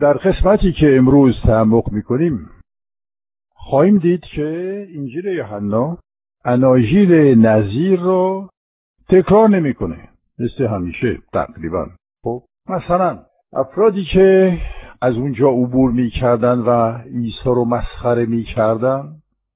در قسمتی که امروز تعمق میکنیم خواهیم دید که انجیل یوحنا اناجیل نظیر رو تکرار نمیکنه مثل همیشه تقریبا. خب مثلا افرادی که از اونجا عبور میکردن و عیسی رو مسخره میکردن،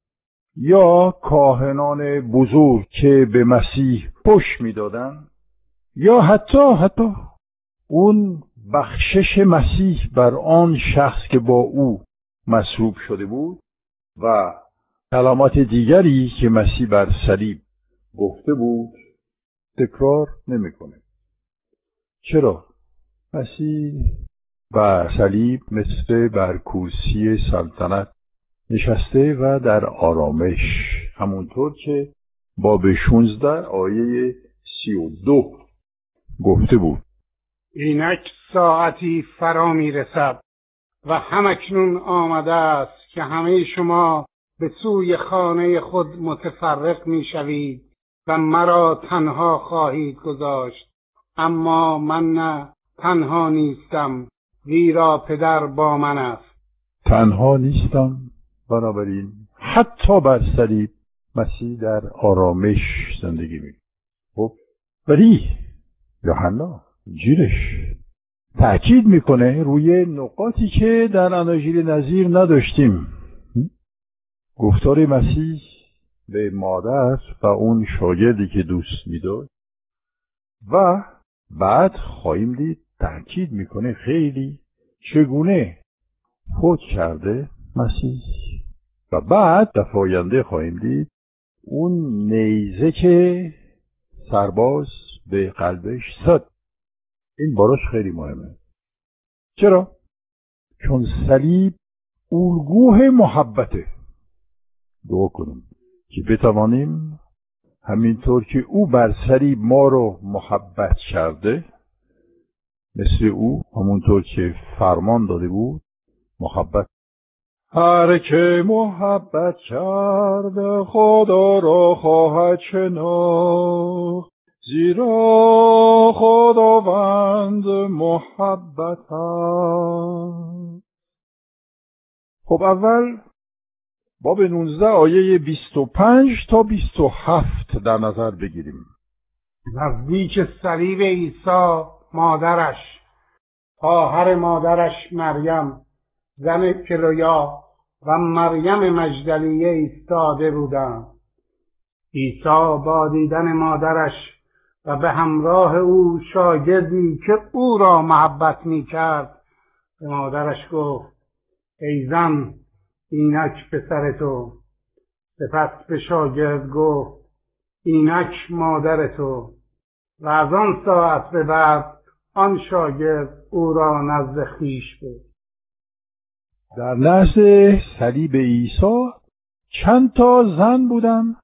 یا کاهنان بزرگ که به مسیح پشت میدادن، یا حتی اون بخشش مسیح بر آن شخص که با او مصلوب شده بود و کلمات دیگری که مسیح بر صلیب گفته بود تکرار نمیکنه. چرا؟ مسیح بر صلیب مثل بر کرسی سلطنت نشسته و در آرامش، همونطور که باب 16 آیه 32 گفته بود. اینک ساعتی فرا می رسد و همکنون آمده است که همه شما به سوی خانه خود متفرق می شوید و مرا تنها خواهید گذاشت، اما من نه، تنها نیستم، زیرا پدر با من است. تنها نیستم، بنابراین حتی بر صلیب مسیح در آرامش زندگی می‌کند. خب ولی یوحنا انجیلش تأکید میکنه روی نقاطی که در اناجیل نظیر نداشتیم. گفتار مسیح به مادر و اون شاگردی که دوست می‌داشت، و بعد خواهیم دید تأکید میکنه خیلی چگونه فوت کرده مسیح، و بعد دفعه آینده خواهیم دید اون نیزه که سرباز به قلبش زد. این براش خیلی مهمه. چرا؟ چون صلیب الگوی محبته. دعا کنیم که بتوانیم همینطور که او بر صلیب ما رو محبت کرده، مثل او همونطور که فرمان داده بود محبت. هر که محبت کرده خدا را خواهد شناخت، زیرا خداوند محبت است. خب اول باب 19 آیه 25 تا 27 در نظر بگیریم. نزدیک صلیب عیسی مادرش، خواهر مادرش مریم زن کلویا و مریم مجدلیه ایستاده بودند. عیسی با دیدن مادرش و به همراه او شاگردی که او را محبت می‌کرد به مادرش گفت: ای زن، اینک پسر تو. سپس به شاگرد گفت: اینک مادر تو. و از آن ساعت به بعد آن شاگرد او را نزد خویش برد. در لحظه صلیب عیسی چند تا زن بودن؟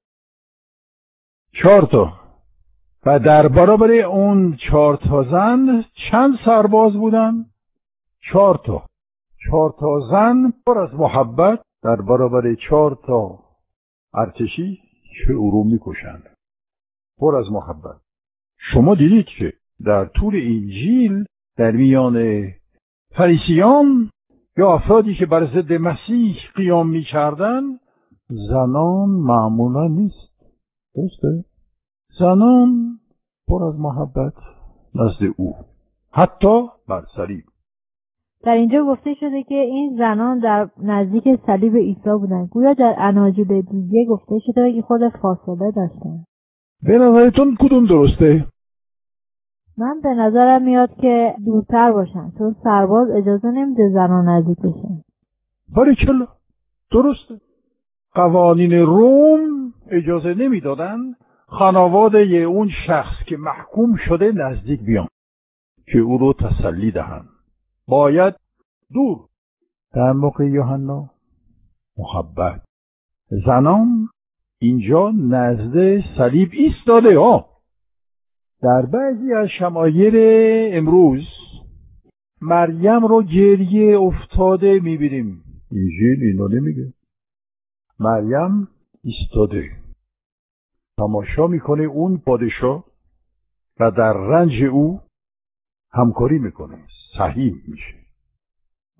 4 تا. و در برابر اون 4 تا زن چند سرباز بودن؟ 4 تا. 4 تا زن پر از محبت در برابر 4 تا ارتشی که او رو میکشند. پر از محبت. شما دیدید که در طول انجیل در میان فریسیان یا افرادی که بر ضد مسیح قیام می‌کردن، زنان معمولا نیست. درسته؟ زنان پر از محبت نزد او، حتی بر صلیب. در اینجا گفته شده که این زنان در نزدیک صلیب عیسی بودند. گویا در اناجیل دیگه گفته شده که خود فاصله داشتن. به نظرتون کدوم درسته؟ من به نظرم میاد که دورتر باشن، چون سرباز اجازه نمیده زنان نزدیک بشن. باریکلا، درسته. قوانین روم اجازه نمیدادن خانواده اون شخص که محکوم شده نزدیک بیان که او رو تسلی دهند. باید دور. در موقع یوحنا محبت. زنان اینجا نزد صلیب ایستاده ها. در بعضی از شمایل امروز مریم رو گریه افتاده میبینیم. انجیل اینو نمیگه. مریم ایستاده تماشا میکنه اون پادشاه و در رنج او همکاری میکنه، سهیم میشه.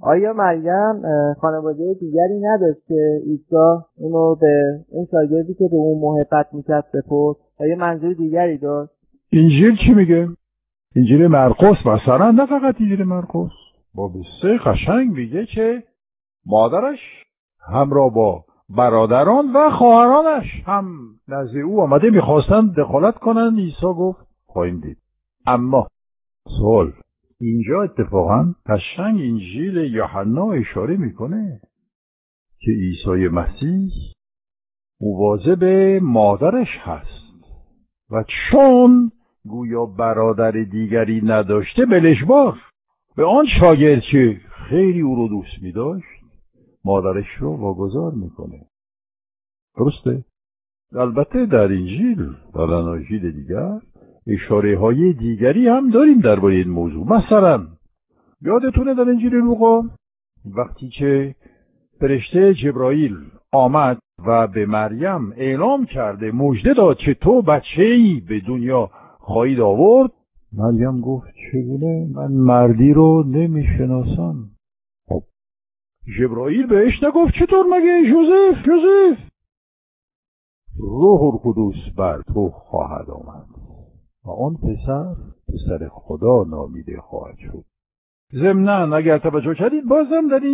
آیا مریم خانواده دیگری نداشت که عیسی اونو به اون شاگردی که به اون محبت میکرد بپرد؟ آیا منظور دیگری داشت؟ انجیل چی میگه؟ انجیل مرقس مثلا، نه فقط انجیل مرقس، با 3 قشنگ میگه که مادرش همراه با برادران و خواهرانش هم نزد او آمده میخواستن دخالت کنن. عیسی گفت خواهیم دید. اما سوال اینجا اتفاقا قشنگ انجیل یوحنا اشاره میکنه که عیسی مسیح مواظب مادرش هست و چون گویا برادر دیگری نداشته بلشبار به آن شاگرد که خیلی او رو دوست می‌داشت مادرش رو واگذار میکنه. درسته؟ البته در انجیل و اناجیل دیگر اشاره های دیگری هم داریم درباره این موضوع. مثلا یادتونه در انجیل لوقا وقتی که فرشته جبرائیل آمد و به مریم اعلام کرده مژده داد که تو بچه‌ای به دنیا خواهید آورد، مریم گفت چگونه من مردی رو نمیشناسم. خب جبرائیل بهش نگفت چطور مگه یوسف روح القدس بر تو خواهد آمد و آن پسر خدا نامیده خواهد شد. ضمناً اگر توجه کردید بازم در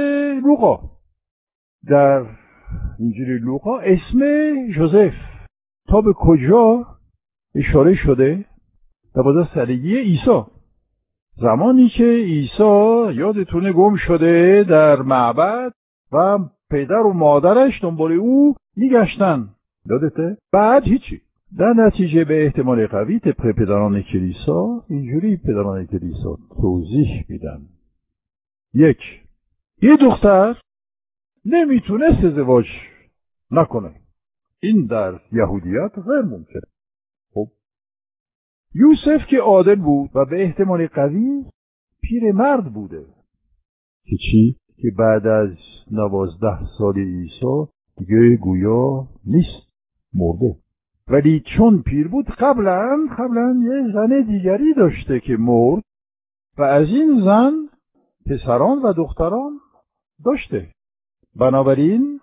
انجیل لوقا اسم یوسف تا به کجا اشاره شده؟ 12 سالگی عیسی، زمانی که عیسی یادتونه گم شده در معبد و پدر و مادرش دنبال او میگشتن. یادته؟ بعد هیچی. در نتیجه به احتمال قوی طبق پدران کلیسا اینجوری پدران کلیسا توضیح میدن: 1. یه دختر نمیتونست ازدواج نکنه، این در یهودیت غیر ممکنه. خب یوسف که عادل بود و به احتمال قوی پیرمرد بوده که چی؟ که بعد از 12 سال عیسی دیگه گویا نیست، مرده. ولی چون پیر بود قبلا یه زن دیگری داشته که مرد و از این زن پسران و دختران داشته. بنابراین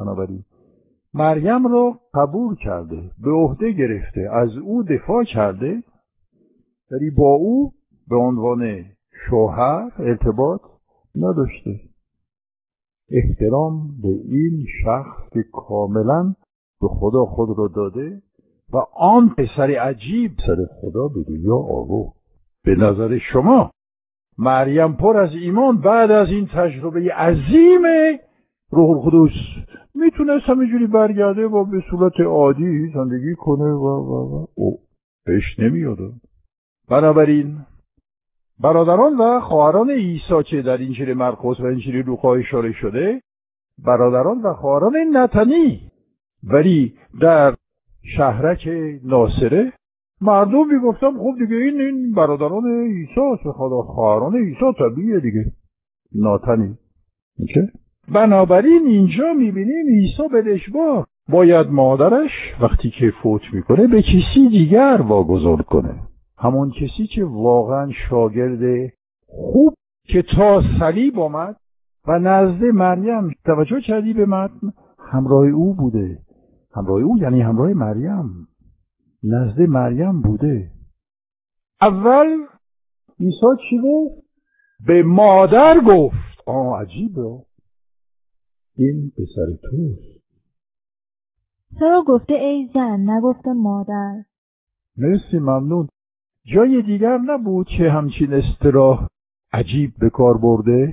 مریم رو قبول کرده، به عهده گرفته، از او دفاع کرده، ولی با او به عنوان شوهر ارتباط نداشته. احترام به این شخص که کاملا به خدا خود را داده و آن پسر عجیب سر خدا به دنیا آورد. به نظر شما مریم پر از ایمان بعد از این تجربه عظیم روح القدس میتونست همینجوری برگرده و به صورت عادی زندگی کنه و بهش نمیاد؟ بنابراین برادران و خواهران عیسی که در انجیل مرقس و انجیل لوقا اشاره شده برادران و خواهران نتنی، ولی در شهرک ناصره مردم میگفتن خب دیگه این برادران عیسی است، خدا خواهران عیسی طبیعیه دیگه، ناتنی. میشه؟ بنابراین اینجا میبینیم عیسی به اشباع باید مادرش وقتی که فوت میکنه به کسی دیگر واگذار کنه، همون کسی که واقعا شاگرد خوب که تا صلیب آمد و نزد مریم، توجه کردی به متن، همراه او بوده. همراه او یعنی همراه مریم، نزد مریم بوده. اول عیسی چی گفت؟ به مادر گفت. عجیبه، این پسر توست. چرا گفته ای زن نگفته مادر؟ مرسی، ممنون. جای دیگر نبود که همچین اصطلاح عجیب به کار برده؟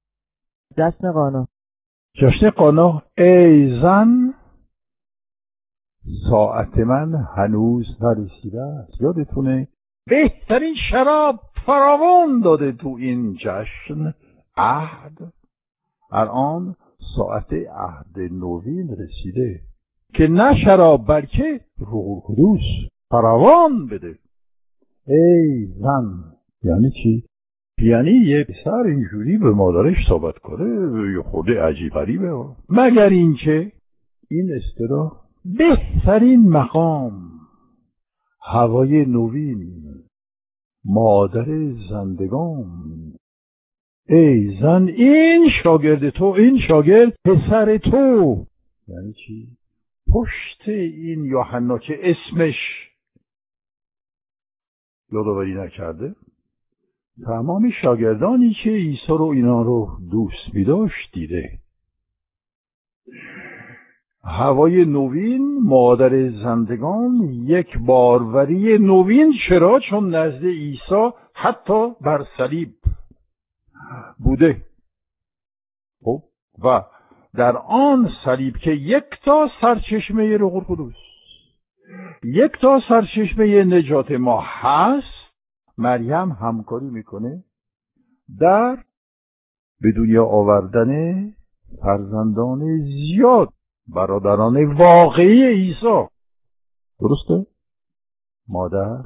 جشن قانا. ای زن ساعت من هنوز نرسیده است. یادتونه بهترین شراب فراوان داده تو این جشن عهد. الان ساعت عهد نوین رسیده که نه شراب بلکه روح القدس فراوان بده. ای زن یعنی چی؟ یعنی یه پسر اینجوری به مادرش صحبت کنه یه خود عجیب غریبه. مگر اینکه این اصطلاح بهترین مقام، هوای نوین، مادر زندگان، ای زن این شاگرد تو، این شاگرد پسر تو. یعنی چی؟ پشت این یوحنا که اسمش یادآوری نکرده، تمام شاگردانی که عیسی رو اینا رو دوست می‌داشت دیده. هوای نوین، مادر زندگان، یک باروری نوین. چرا؟ چون نزد عیسی حتی بر صلیب بوده. خب و در آن صلیب که یک تا سرچشمه روح القدس، یک تا سرچشمه نجات ما هست، مریم همکاری میکنه در به دنیا آوردن فرزندان زیاد، برادران واقعی عیسی. درسته؟ مادر،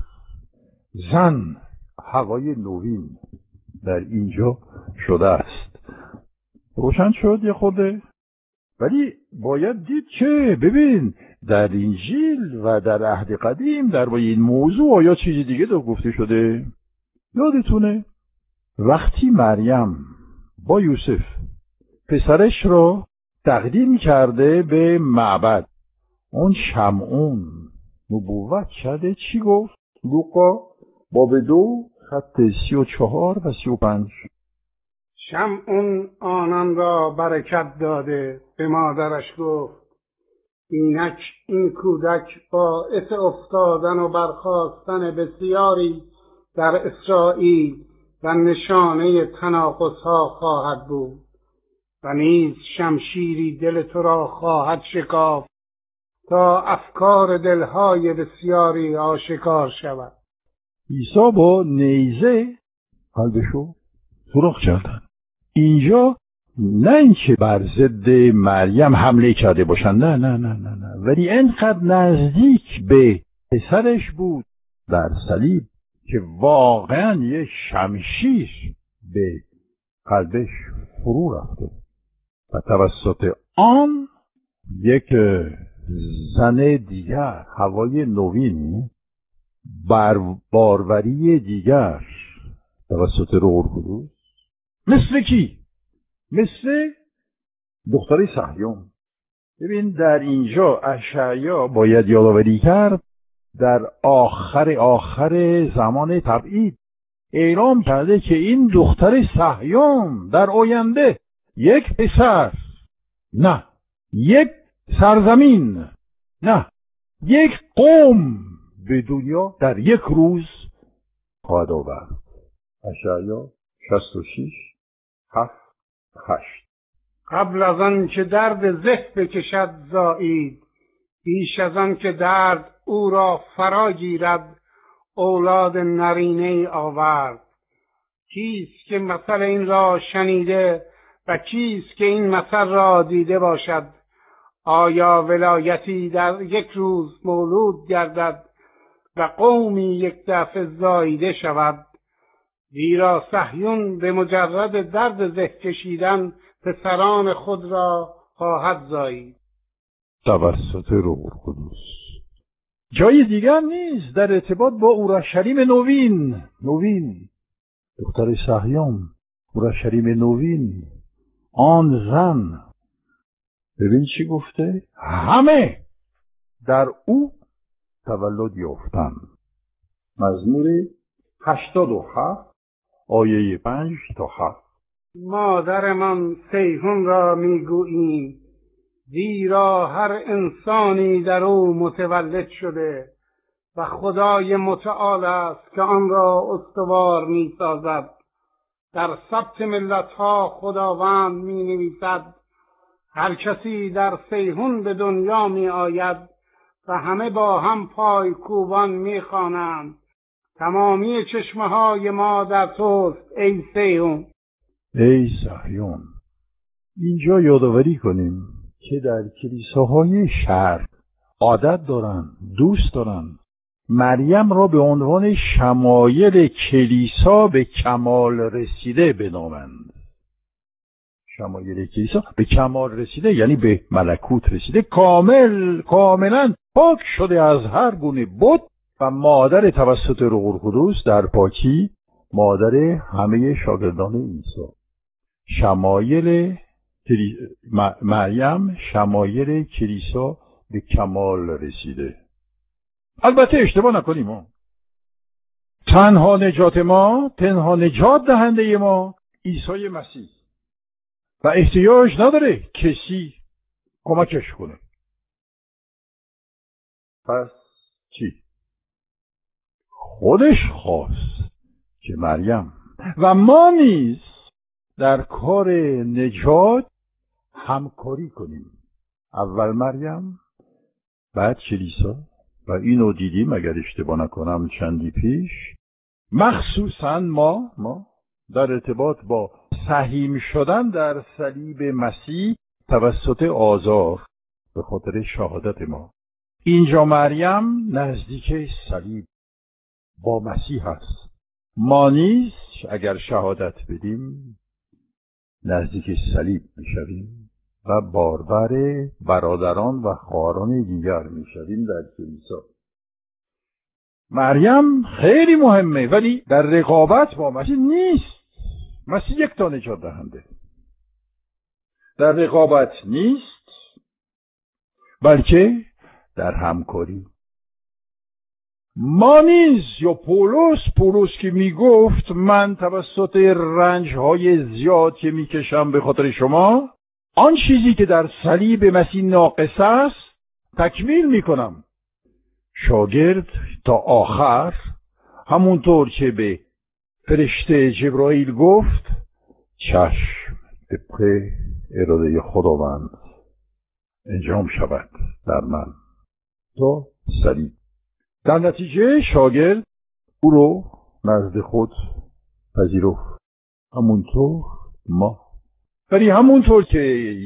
زن، هوای نوین در اینجا شده است. روشن شد یه خورده؟ ولی باید دید که ببین در انجیل و در عهد قدیم در این موضوع آیا چیزی دیگه دو گفته شده؟ یادتونه وقتی مریم با یوسف پسرش رو تقدیم کرده به معبد، اون شمعون نبوت کرده چی گفت؟ لوقا باب 2 خط 34 و 35. شمعون آنان را برکت داده به مادرش گفت اینک این کودک باعث افتادن و برخاستن بسیاری در اسرائیل و نشانه تناقض‌ها خواهد بود و نیز شمشیری دل تو را خواهد شکافت تا افکار دلهای بسیاری آشکار شود. عیسی با نیزه قلبشو سوراخ کردن. اینجا نه اینکه بر ضد مریم حمله کرده باشن، نه نه نه نه نه، ولی اینقدر نزدیک به پسرش بود در صلیب که واقعا یه شمشیر به قلبش فرو رفته و توسط آن یک زن دیگر، هوای نوین، باروری دیگر توسط روح القدس. مثل کی؟ مثل دختر صهیون. ببین در اینجا اشعیا باید یادآوری کرد در آخر زمان تبعید اعلام کرده که این دختر صهیون در آینده یک پسر، نه یک سرزمین، نه یک قوم به دنیا در یک روز خواهد آورد. اشعیا 66 7 8. قبل از آن که درد زه بکشد زایید، بیش از آن که درد او را فرا گیرد اولاد نرینه آورد. کیست که مثل این را شنیده و کیست که این مثل را دیده باشد؟ آیا ولایتی در یک روز مولود گردد و قومی یک دفعه زاییده شود؟ زیرا صهیون به مجرد درد زه کشیدن پسران خود را خواهد زایید. توسط روح القدس. جای دیگر نیست در ارتباط با اورشلیم نوین، دختر صهیون، اورشلیم نوین، آن زن. ببین چی گفته؟ همه در او تولد یافتند. مزمور 87 آیه 5 تا 7. مادرمان صیحون را میگوییم، زیرا هر انسانی در او متولد شده و خدای متعال است که آن را استوار میسازد. در ثبت ملت‌ها خداوند مینویسد هر کسی در صیحون به دنیا می آید و همه با هم پای کوبان می خوانند تمامی چشمه های ما در توست ای صیحون. ای صهیون. اینجا یادآوری کنیم که در کلیساهای شرق عادت دارن، دوست دارن مریم را به عنوان شمایل کلیسا به کمال رسیده بنامند. شمایل کلیسا به کمال رسیده یعنی به ملکوت رسیده، کاملا پاک شده از هر گونه بت و مادر توسط روح القدس در پاکی، مادر همه شاگردان عیسی. مریم شمایل کلیسا به کمال رسیده. البته اشتباه نکنیم، تنها نجات دهنده ما عیسی مسیح و احتیاج نداره کسی کمکش کنه. پس چی؟ خودش خواست که مریم و ما نیز در کار نجات همکاری کنیم. اول مریم، بعد کلیسا. و اینو دیدیم اگر اشتباه نکنم چندی پیش، مخصوصا ما در ارتباط با سهیم شدن در صلیب مسیح توسط آزار به خاطر شهادت ما. اینجا مریم نزدیک صلیب با مسیح هست. ما نیز اگر شهادت بدیم نزدیک صلیب میشویم و باربر برادران و خواهران دیگر میشویم در کلیسا. مریم خیلی مهمه ولی در رقابت با مسیح نیست. مسیح یک تا نجات دهنده، در رقابت نیست بلکه در همکاری. ما نیز یا پولس که میگفت من توسط رنجهای زیاد که میکشم به خاطر شما، آن چیزی که در صلیب مسیح ناقص است تکمیل میکنم. شاگرد تا آخر همونطور که به فرشته جبرائیل گفت چشم طبق اراده خداوند انجام شود در من تا صلیب. در نتیجه شاگرد او رو نزد خود پذیرفت، همونطور ما. ولی همونطور که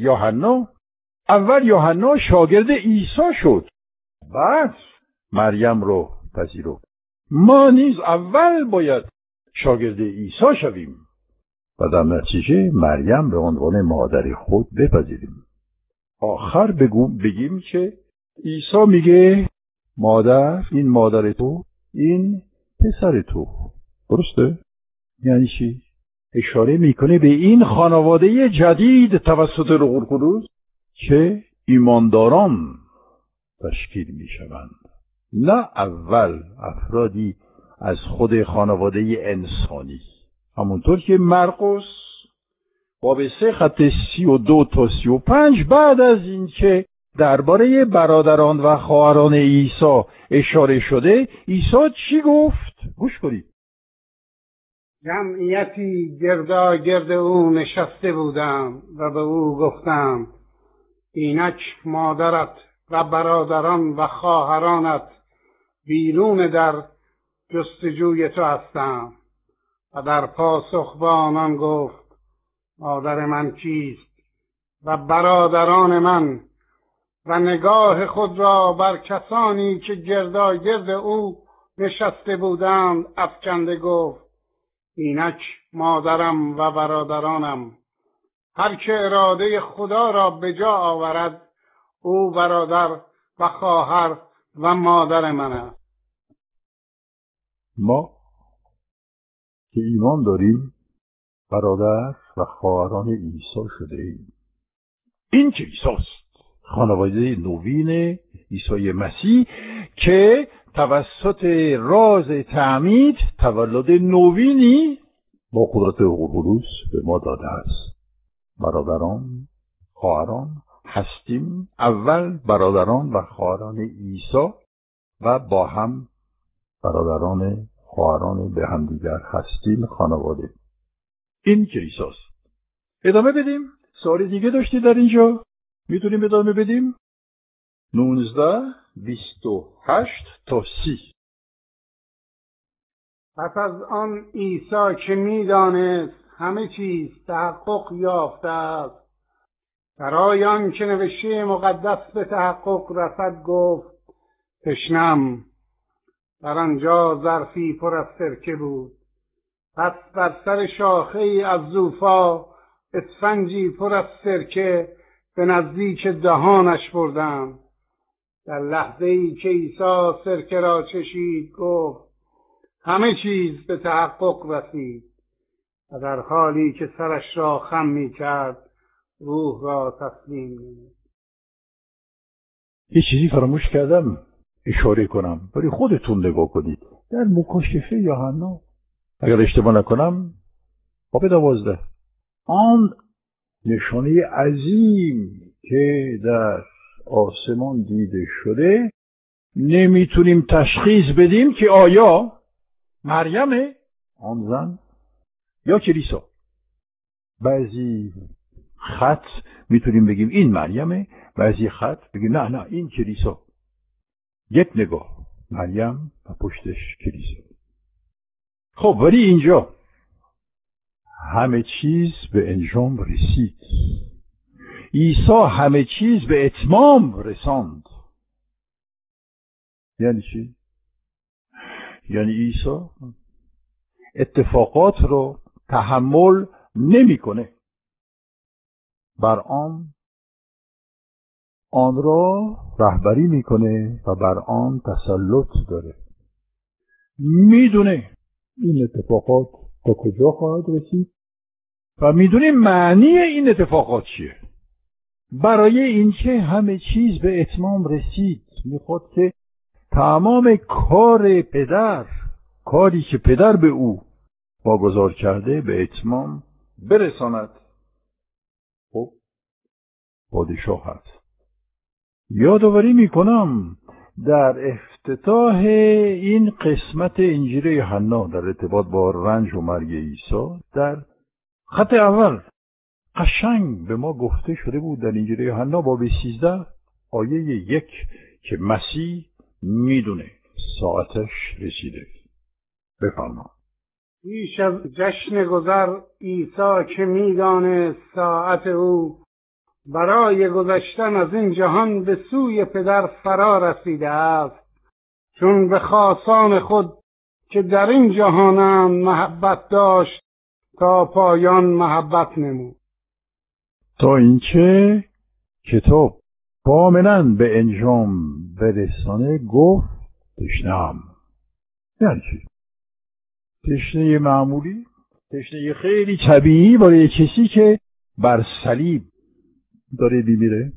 یوحنا شاگرد عیسی شد، بعد مریم رو پذیرفت. ما نیز اول باید شاگرد عیسی شویم و در نتیجه مریم به عنوان مادر خود بپذیریم. آخر بگیم که عیسی میگه مادر، این مادر تو، این پسر تو. درسته؟ یعنی چی؟ اشاره میکنه به این خانواده جدید توسط روح القدس که ایمانداران تشکیل میشوند، نه اول افرادی از خود خانواده انسانی. همونطور که مرقس باب 3 خط 32 تا 35 بعد از این که درباره برادران و خواهران عیسی اشاره شده، عیسی چی گفت؟ گوش کنید. جمعیتی گرد او نشسته بودند و به او گفتند اینک مادرت و برادران و خواهرانت بیرون در جستجوی تو هستند. و در پاسخ به آنان گفت مادر من کیست و برادران من؟ و نگاه خود را بر کسانی که گرد او نشسته بودند افکنده گفت اینک مادرم و برادرانم. هر که اراده خدا را به جا آورد او برادر و خواهر و مادر من است. ما که ایمان داریم برادر و خواهران عیسی شده ایم. این کلیساست، خانواده نوین عیسی مسیح که توسط راز تعمید تولد نوینی با قدرت روح القدس به ما داده است. برادران، خواهران هستیم، اول برادران و خواهران عیسی و با هم برادران خواهران به هم دیگر هستیم، خانواده. این کلیساست. ادامه بدیم. سوال دیگه داشتی در اینجا؟ میتونیم ادامه بدیم؟ 19 28 تا 30. پس از آن عیسی که میدانست همه چیز تحقق یافته است، برای آن که نوشته مقدس به تحقق رسد گفت تشنم. در آنجا ظرفی پر از سرکه بود. پس بر سر شاخه ای از زوفا اسفنجی پر از سرکه به نزدیک دهانش بردم. در لحظه ای که عیسی سرکه را چشید گفت همه چیز به تحقق رسید. و در حالی که سرش را خم می‌کرد روح را تسلیم نمود. یه چیزی فراموش کردم اشاره کنم، ولی خودتون نگاه کنید. در مکاشفه یوحنا اگر اشتباه نکنم باب 12 آن نشانه عظیم که در آسمان دیده شده نمیتونیم تشخیص بدیم که آیا مریم آن زن یا کلیسا. بعضی خط میتونیم بگیم این مریمه، بعضی خط بگیم نه این کلیسا. یک نگاه مریم و پشتش کلیسا. خب ولی اینجا همه چیز به انجام رسید. عیسی همه چیز به اتمام رساند. یعنی چی؟ یعنی عیسی اتفاقات رو تحمل نمیکنه، بر آن را رهبری میکنه و بر آن تسلط داره. میدونه این اتفاقات تا کجا خواهد رسید و میدونه معنی این اتفاقات چیه. برای اینکه همه چیز به اتمام رسید میخواد که تمام کار پدر، کاری که پدر به او واگذار کرده، به اتمام برساند. خب پادشاه هست. یادآوری میکنم در افتتاح این قسمت انجیل یوحنا در ارتباط با رنج و مرگ عیسی در خط اول قشنگ به ما گفته شده بود در انجیل یوحنا باب 13 آیه 1 که مسیح میدونه ساعتش رسیده. بفرما. پیش از جشن گذر عیسی که میدانست ساعت او برای گذشتن از این جهان به سوی پدر فرا رسیده است، چون به خاصان خود که در این جهانند محبت داشت تا پایان محبت نمود. تا اینکه کتاب کاملا به انجام برسانه گفت تشنه‌ام. یعنی چی؟ تشنه معمولی، تشنه خیلی طبیعی برای کسی که بر صلیب داره میمیره.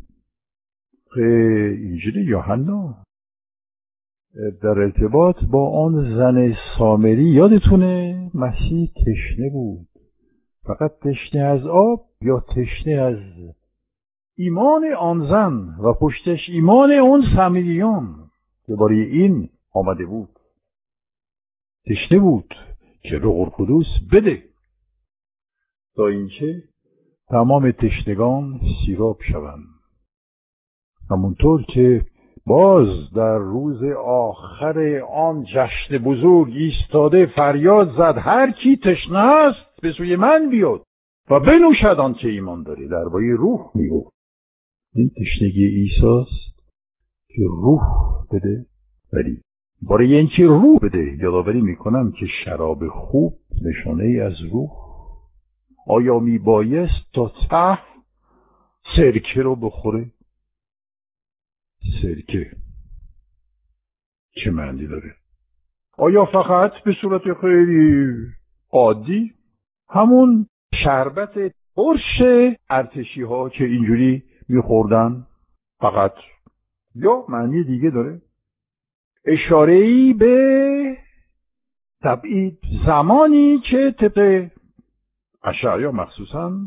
انجیل یوحنا در ارتباط با آن زن سامری یادتونه مسیح تشنه بود. فقط تشنه از آب یا تشنه از ایمان آن زن و پشتش ایمان اون سامریان که برای این آمده بود. تشنه بود که روح القدس بده تا اینکه تمام تشنگان سیراب شوند. همونطور که باز در روز آخر آن جشن بزرگ ایستاده فریاد زد هر کی تشنه است به سوی من بیاد و بنوشد آنچه ایمان داره. درباره روح میگفت. این تشنگی عیسی است که روح بده. ولی برای اینکه روح بده یادآوری میکنم که شراب خوب نشانه ای از روح. آیا میبایست تا ته سرکه رو بخوره؟ سرکه چه معنی داره؟ آیا فقط به صورت خیلی عادی همون شربت ترش ارتشی ها که اینجوری میخوردن فقط، یا معنی دیگه داره؟ اشاره‌ای به تبعید زمانی که طبق اشعیا مخصوصا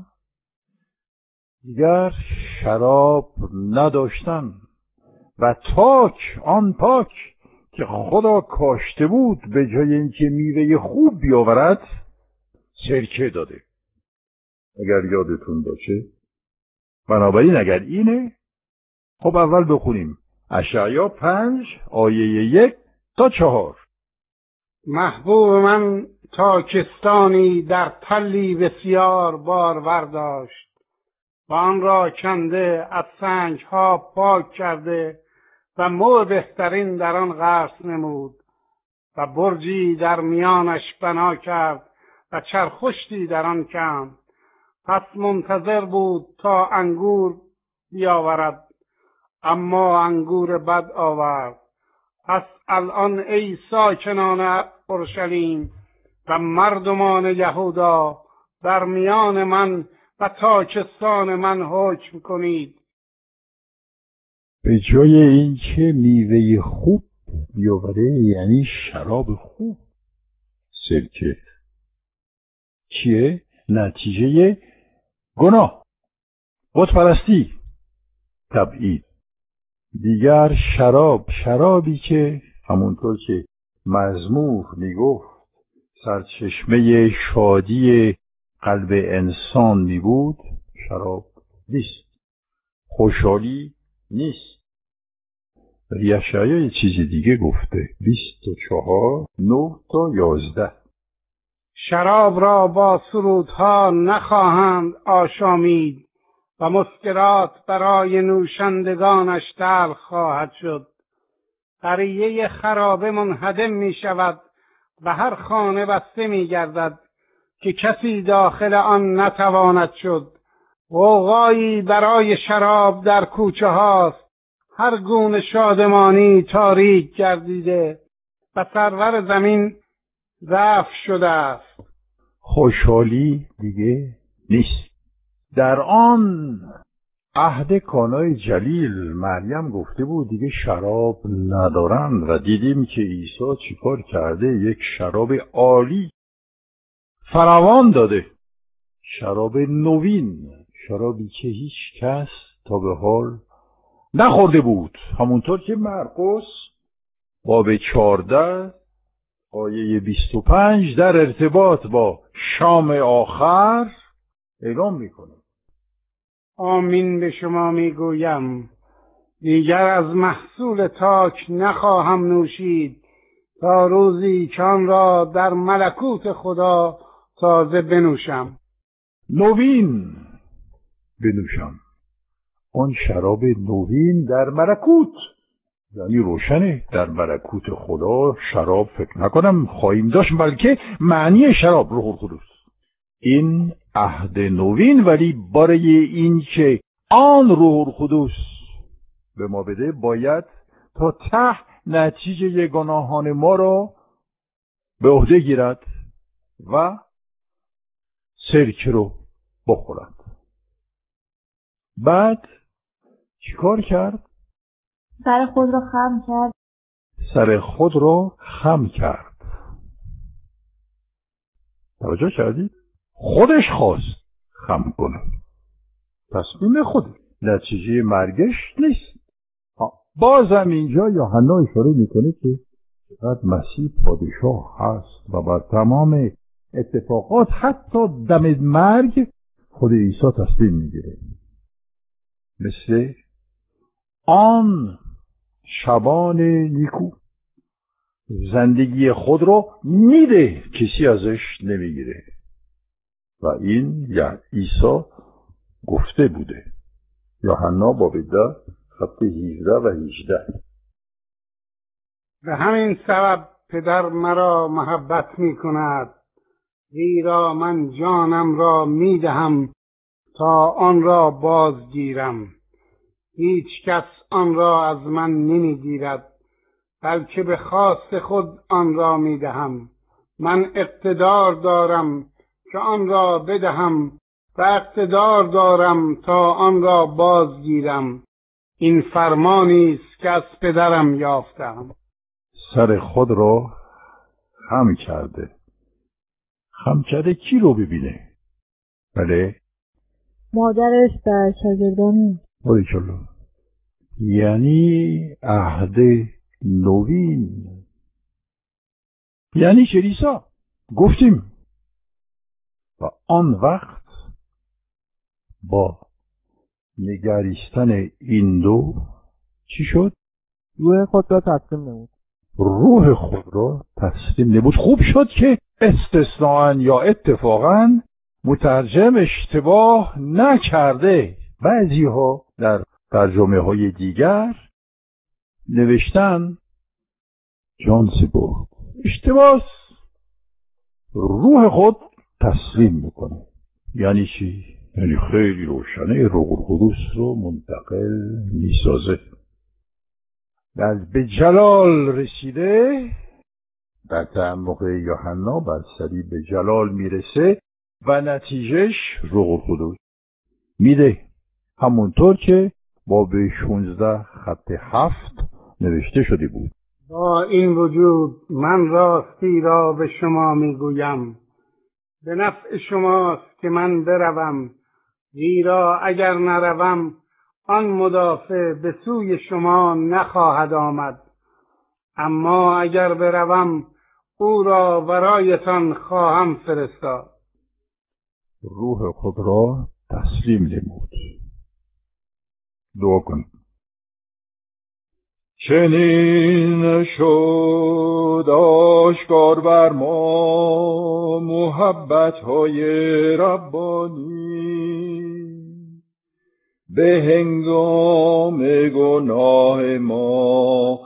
دیگر شراب نداشتن و آن پاک که خدا کاشته بود به جای اینکه میوه خوب بیاورد سرکه داده. اگر یادتون باشه. بنابراین اگر اینه خب اول بخونیم اشعیا 5 آیه 1 تا 4. محبوب من تاکستانی در تلی بسیار بارور داشت و آن را کنده از سنگ ها پاک کرده و مو بهترین در آن غرس نمود و برجی در میانش بنا کرد و چرخشتی در آن کند. پس منتظر بود تا انگور بیاورد، اما انگور بد آورد. پس الان ای ساکنان اورشلیم و مردمان یهودا در میان من و تاکستان من حکم کنید. به جای اینکه میوه خوب بیاوره، یعنی شراب خوب، سرکه چیه؟ نتیجه گناه، بت پرستی، تبعید. دیگر شرابی که همونطور که مزمور میگفت سرچشمه شادی قلب انسان میبود، شراب نیست، خوشحالی نیست. یشعیا یه چیز دیگه گفته، 24 9 تا 11. شراب را با سرودها نخواهند آشامید و مسکرات برای نوشندگانش تلخ خواهد شد. قریه خرابه منهدم می شود و هر خانه بسته می گردد که کسی داخل آن نتواند شد. غوغایی برای شراب در کوچه هاست، هر گونه شادمانی تاریک گردیده و سرور زمین رفع شده است. خوشحالی دیگه نیست. در آن عهد کانای جلیل مریم گفته بود دیگه شراب ندارن و دیدیم که عیسی چیکار کرده، یک شراب عالی فراوان داده، شراب نوین، شرابی که هیچ کس تا به حال نخورده بود، همونطور که مرقس باب 14 آیه 25 در ارتباط با شام آخر اعلام میکنه. آمین به شما میگویم دیگر از محصول تاک نخواهم نوشید تا روزی که آن را در ملکوت خدا تازه بنوشم. نوین بنوشم، آن شراب نوین در ملکوت، یعنی روشنه در ملکوت خدا شراب فکر نکنم خواهیم داشت، بلکه معنی شراب روح القدس. این عهد نوین، ولی برای این که آن روح القدس به ما بده باید تا ته نتیجه گناهان ما را به عهده گیرد و سرکه رو بخورد. بعد چیکار کرد؟ سر خود را خم کرد. سر خود را خم کرد. توجه کردید؟ خودش خواست خم کنه، تصمیم خود، نتیجه مرگش نیست. بازم اینجا یوحنا اشاره میکنه که چقدر مسیح پادشاه هست و بر تمام اتفاقات حتی دم مرگ خود عیسی تصمیم میگیره. مثل آن شبان نیکو زندگی خود رو میده، کسی ازش نمیگیره. و این یعنی عیسی گفته بوده. یوحنا باب 10 خط 17 و 18. به همین سبب پدر مرا محبت می کند، زیرا من جانم را می دهم تا آن را بازگیرم. هیچ کس آن را از من نمی گیرد، بلکه به خواست خود آن را می دهم. من اقتدار دارم که آن را بدهم و اقتدار دارم تا آن را بازگیرم. این فرمانی است که از پدرم یافتم. سر خود را خم کرده. خم کرده کی رو ببینه؟ بله؟ مادرش و شاگردان. باریکالله. یعنی عهد نوین، یعنی کلیسا. گفتیم و آن وقت با نگریستن این دو چی شد؟ روح خود را تسلیم نمود. روح خود را تسلیم نمود. خوب شد که استثناءً یا اتفاقاً مترجم اشتباه نکرده. بعضی ها در ترجمه های دیگر نوشتن جان سپرد. اشتباه. روح خود تسلیم میکنه. یعنی چی؟ یعنی خیلی روشنه، روح القدس رو منتقل میسازه. به جلال رسیده، در تعمق یوحنا بر صلیب به جلال میرسه و نتیجهش روح القدس میده، همونطور که باب 16 خط 7 نوشته شده بود. با این وجود من راستی را به شما میگویم، به نفع شماست که من بروم، زیرا اگر نروم آن مدافع به سوی شما نخواهد آمد، اما اگر بروم او را برایتان خواهم فرستاد. روح خود را تسلیم نمود. دعا کنید. چنین شد آشکار بر ما محبت‌های ربانی، به هنگام گناه ما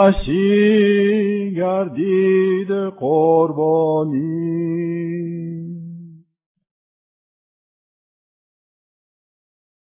مسیح گردید قربانی.